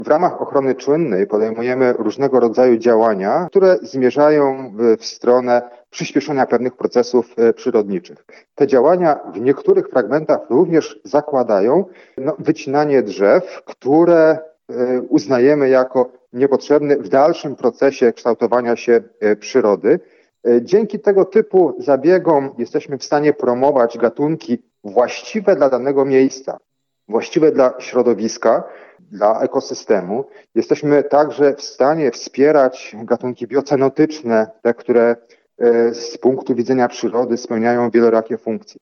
W ramach ochrony czynnej podejmujemy różnego rodzaju działania, które zmierzają w stronę przyspieszenia pewnych procesów przyrodniczych. Te działania w niektórych fragmentach również zakładają wycinanie drzew, które uznajemy jako niepotrzebne w dalszym procesie kształtowania się przyrody. Dzięki tego typu zabiegom jesteśmy w stanie promować gatunki właściwe dla danego miejsca, właściwe dla środowiska, dla ekosystemu. Jesteśmy także w stanie wspierać gatunki biocenotyczne, te, które z punktu widzenia przyrody spełniają wielorakie funkcje.